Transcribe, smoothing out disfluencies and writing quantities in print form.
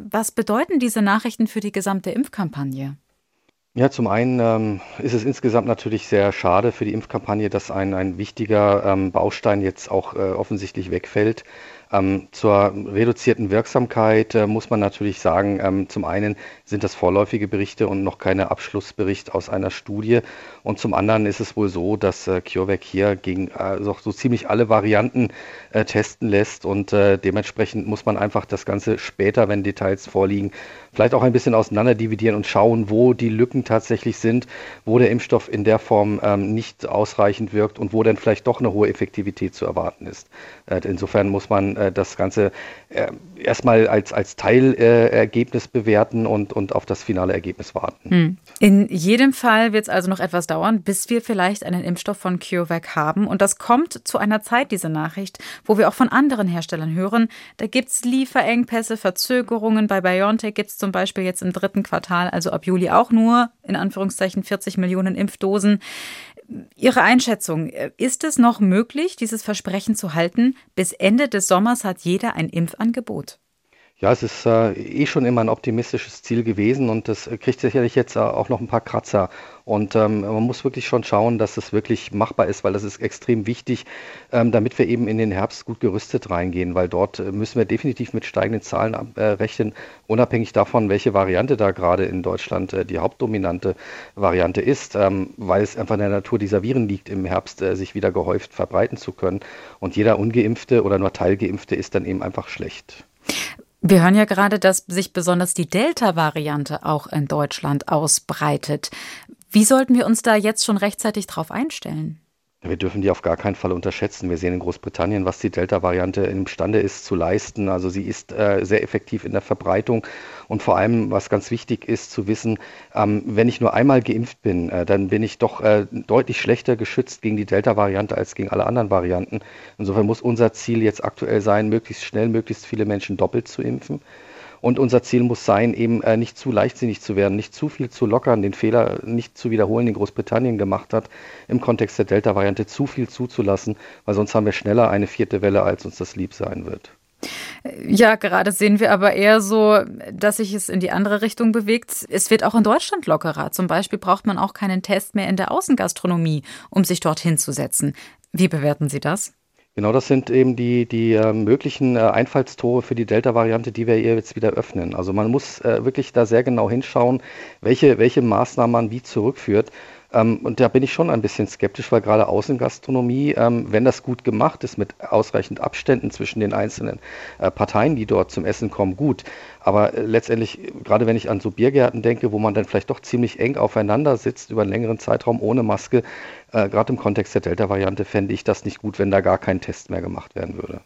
Was bedeuten diese Nachrichten für die gesamte Impfkampagne? Ja, zum einen ist es insgesamt natürlich sehr schade für die Impfkampagne, dass ein wichtiger Baustein jetzt auch offensichtlich wegfällt. Zur reduzierten Wirksamkeit muss man natürlich sagen, zum einen sind das vorläufige Berichte und noch keine Abschlussbericht aus einer Studie. Und zum anderen ist es wohl so, dass CureVac hier gegen so ziemlich alle Varianten testen lässt. Und dementsprechend muss man einfach das Ganze später, wenn Details vorliegen, vielleicht auch ein bisschen auseinander dividieren und schauen, wo die Lücken tatsächlich sind, wo der Impfstoff in der Form nicht ausreichend wirkt und wo dann vielleicht doch eine hohe Effektivität zu erwarten ist. Insofern muss man das Ganze erstmal als Teilergebnis bewerten und auf das finale Ergebnis warten. In jedem Fall wird es also noch etwas dauern, bis wir vielleicht einen Impfstoff von CureVac haben. Und das kommt zu einer Zeit, diese Nachricht, wo wir auch von anderen Herstellern hören. Da gibt es Lieferengpässe, Verzögerungen. Bei BioNTech gibt es zum Beispiel jetzt im 3. Quartal, also ab Juli auch nur, in Anführungszeichen, 40 Millionen Impfdosen. Ihre Einschätzung, ist es noch möglich, dieses Versprechen zu halten? Bis Ende des Sommers hat jeder ein Impfangebot. Ja, es ist schon immer ein optimistisches Ziel gewesen und das kriegt sicherlich jetzt auch noch ein paar Kratzer. Und man muss wirklich schon schauen, dass es wirklich machbar ist, weil das ist extrem wichtig, damit wir eben in den Herbst gut gerüstet reingehen, weil dort müssen wir definitiv mit steigenden Zahlen rechnen, unabhängig davon, welche Variante da gerade in Deutschland die hauptdominante Variante ist, weil es einfach in der Natur dieser Viren liegt, im Herbst sich wieder gehäuft verbreiten zu können. Und jeder Ungeimpfte oder nur Teilgeimpfte ist dann eben einfach schlecht. Wir hören ja gerade, dass sich besonders die Delta-Variante auch in Deutschland ausbreitet. Wie sollten wir uns da jetzt schon rechtzeitig drauf einstellen? Wir dürfen die auf gar keinen Fall unterschätzen. Wir sehen in Großbritannien, was die Delta-Variante imstande ist zu leisten. Also sie ist sehr effektiv in der Verbreitung und vor allem, was ganz wichtig ist zu wissen, wenn ich nur einmal geimpft bin, dann bin ich doch deutlich schlechter geschützt gegen die Delta-Variante als gegen alle anderen Varianten. Insofern muss unser Ziel jetzt aktuell sein, möglichst schnell, möglichst viele Menschen doppelt zu impfen. Und unser Ziel muss sein, eben nicht zu leichtsinnig zu werden, nicht zu viel zu lockern, den Fehler nicht zu wiederholen, den Großbritannien gemacht hat, im Kontext der Delta-Variante zu viel zuzulassen, weil sonst haben wir schneller eine 4. Welle, als uns das lieb sein wird. Ja, gerade sehen wir aber eher so, dass sich es in die andere Richtung bewegt. Es wird auch in Deutschland lockerer. Zum Beispiel braucht man auch keinen Test mehr in der Außengastronomie, um sich dorthin zu setzen. Wie bewerten Sie das? Genau, das sind eben die möglichen Einfallstore für die Delta-Variante, die wir ihr jetzt wieder öffnen. Also man muss wirklich da sehr genau hinschauen, welche Maßnahmen man wie zurückführt. Und da bin ich schon ein bisschen skeptisch, weil gerade Außengastronomie, wenn das gut gemacht ist, mit ausreichend Abständen zwischen den einzelnen Parteien, die dort zum Essen kommen, gut. Aber letztendlich, gerade wenn ich an so Biergärten denke, wo man dann vielleicht doch ziemlich eng aufeinander sitzt über einen längeren Zeitraum ohne Maske, gerade im Kontext der Delta-Variante fände ich das nicht gut, wenn da gar kein Test mehr gemacht werden würde.